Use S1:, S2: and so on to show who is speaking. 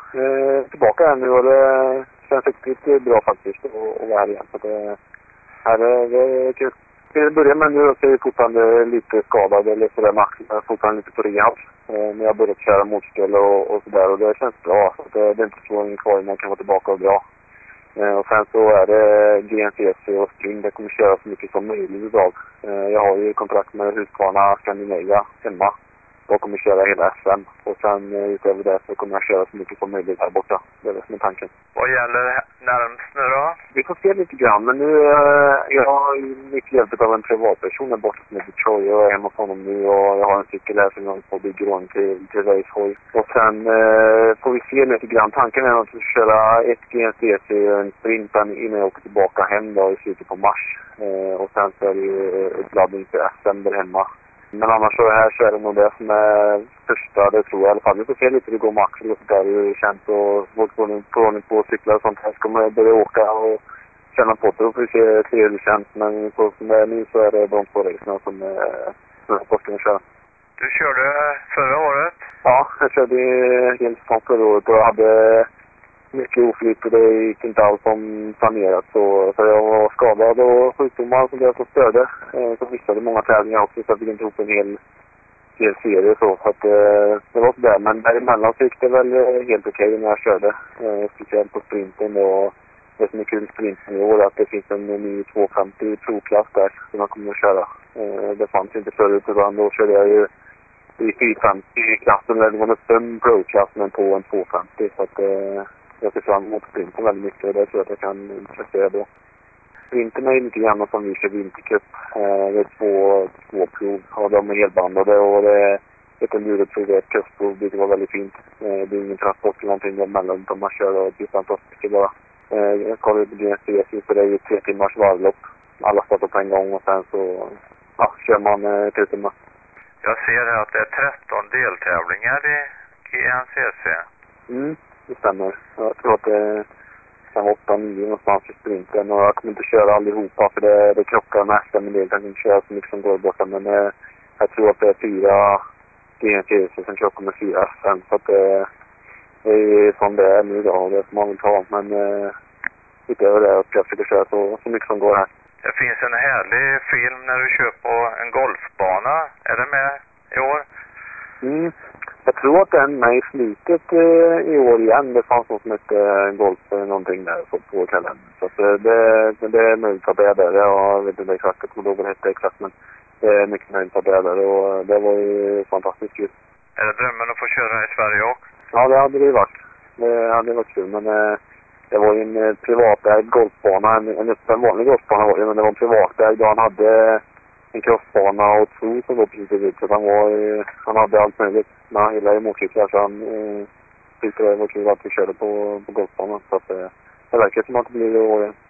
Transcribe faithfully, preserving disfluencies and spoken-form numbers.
S1: Eh, tillbaka här nu och det känns riktigt bra faktiskt att vara här igen. Så det, här, det är kul. Till att börja med nu så är jag fortfarande lite skadad eller sådär med axeln. Jag är fortfarande lite på rehab. Eh, men jag har börjat köra motspel och, och sådär och det känns bra. Så det, det är inte så länge kvar innan man kan vara tillbaka och bra. Eh, och sen så är det G N C C och Spring. Det kommer köra så mycket som möjligt idag. Eh, jag har ju kontrakt med Husqvarna Scandinavia hemma. Jag kommer köra hela S M och sen eh, utöver det så kommer jag köra så mycket som möjligt här borta. Det är det som är tanken.
S2: Vad gäller närmst nu då?
S1: Vi får se lite grann, men nu eh, jag har ju mycket hjälp av en privatperson där borta som heter Troy. Jag är hemma hos honom nu och jag har en cykel här som jag håller på att bygga ordning till, till racehoj. Och sen eh, får vi se lite grann. Tanken är att jag ska köra ett G N C C och en sprint innan jag åker tillbaka hem då i slutet på mars. Eh, och sen så är det ju ett laddning för S M där hemma. Men annars så här så är det nog det som är första, det tror jag i alla fall. Vi får se lite hur det går med axel och så där. Det är ju känt och vårt ordning på cyklar och sånt här. Så kommer jag börja åka och känna på det. Då får vi se, se hur det känns. Men så som det är nu så är det de två racerna som är sporten att köra.
S2: Du körde förra året?
S1: Ja, jag körde helt från förra året och jag hade mycket oflyt och det gick inte alls som planerat. Så, så jag var skadad och sjukdomar som det som störde. Eh, så missade många tävlingar också så jag fick inte ihop en hel, hel serie. Så, så att, eh, det var sådär. Men däremellan så gick det väl helt okej när jag körde. Eh, speciellt på sprinten. Och det som är kul sprinten i år är att det finns en ny tvåhundrafemtio provklass där som man kommer att köra. Eh, det fanns inte förut utan då körde jag ju i fyrahundrafemtio-klassen eller det var en pro-klass men på en tvåhundrafemtio. Så att eh, jag ser fram emot sprinten väldigt mycket och det tror jag att jag kan prestera bra. Sprinten är lite grann som vi kör vintercup. Eh, det är två, två prov och de är helbandade och det är ett enduroprov och ett kustprov. Det var väldigt fint. Eh, det är ingen transport eller någonting däremellan utan man kör och det är fantastiskt bara. Eh, jag kollar på G N C C så det är ju tre timmars varvlopp. Alla startar på en gång och sen så ja, kör man eh, tre timmar.
S2: Jag ser här att det är tretton deltävlingar i G N C C.
S1: Mm, det stämmer. Jag tror att det är åtta nio någonstans i sprinten och jag kommer inte köra allihopa för det, det krockar med S M en del. Jag kan inte köra så mycket som går borta men eh, jag tror att det är fyra G N C C som krockar med fyra S M så att det, det är som det är nu då och det får man vill ta. Men eh, utöver det ska jag försöka köra så, så mycket som går här.
S2: Det finns en härlig film när du kör på en golfbana. Är det med i år?
S1: Mm. Jag tror att den är med i slutet eh, i år igen. Det fanns något som hette golf eller någonting där på, på kalendern. Så att, eh, det, det är möjligt att det är där. Jag vet inte exakt, jag tror då vad det hette exakt. Men det är mycket möjligt att det är där. Och det var ju fantastiskt kul.
S2: Är det drömmen att få köra i Sverige också?
S1: Ja, det hade det varit. Det hade varit kul. Men eh, det var ju en eh, privatägd golfbana. En, en öppen vanlig golfbana var det. Men det var en privatägd och han hade en crossbana och två som var precis ut. Så han, var, eh, han hade allt möjligt. Men han gillade ju motorcyklar så han eh, tyckte det var kul att vi körde på, på golfbanan. Så att, eh, det verkar som att det blir det år igen.